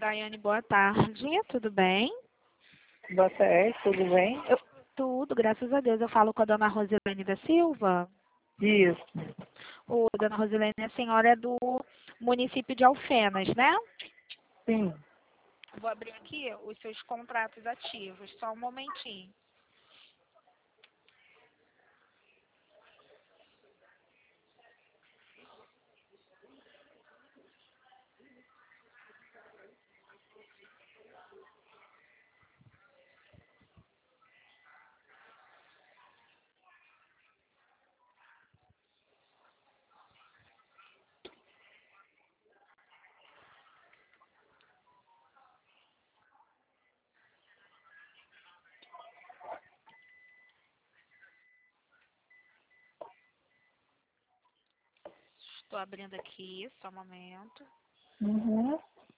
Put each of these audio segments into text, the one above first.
Daiane, boa tarde, tudo bem? Boa tarde, tudo bem? Tudo, graças a Deus. Eu falo com a dona Rosilene da Silva. Isso, Ô, dona Rosilene, a senhora é do município de Alfenas, né? sim. Vou abrir aqui os seus contratos ativos, só um momentinho. Estou abrindo aqui, só um momento. Uhum.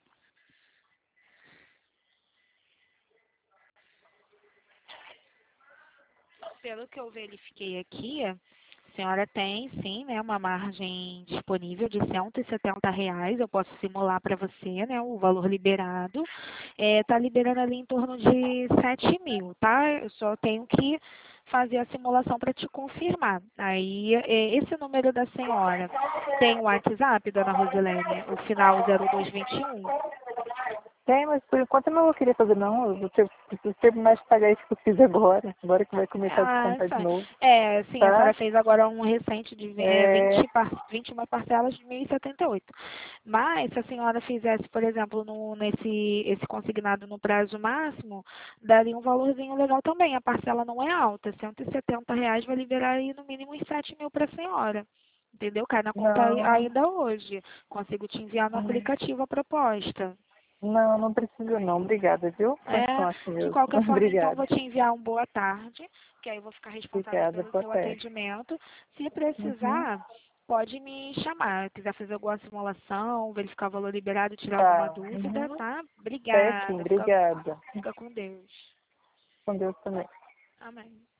Pelo que eu verifiquei aqui, a senhora tem, sim, né, uma margem disponível de R$ 170. Eu posso simular para você, né, o valor liberado. Tá liberando ali em torno de 7.000, tá? Eu só tenho que fazer a simulação para te confirmar. Aí, esse número da senhora tem o WhatsApp, dona Rosilene, o final 0221? Tem, mas por enquanto eu não vou querer fazer não. Eu preciso terminar de pagar isso que eu fiz agora. Agora que vai começar a Ah, descontar de tá. novo, Sim, a senhora tá? fez agora um recente de É, 21 parcelas de 1.078. Mas, se a senhora fizesse, por exemplo, esse consignado no prazo máximo, daria um valorzinho legal também. A parcela não é alta, R$ 170 vai liberar aí no mínimo uns 7.000 para a senhora. Entendeu? Cai na conta não, ainda hoje. Consigo te enviar no aplicativo a proposta. não precisa não. Obrigada, viu? Continua assim De mesmo. qualquer forma, então, eu Obrigada. vou te enviar um boa tarde, que aí eu vou ficar responsável Obrigada, pelo boa seu tarde. atendimento. Se Uhum. precisar, pode me chamar. Se quiser fazer alguma simulação, verificar o valor liberado, tirar alguma Tá. dúvida, Uhum. tá? Certinho, Obrigada. Fica, obrigada. fica com Deus. Com Deus também. Amém.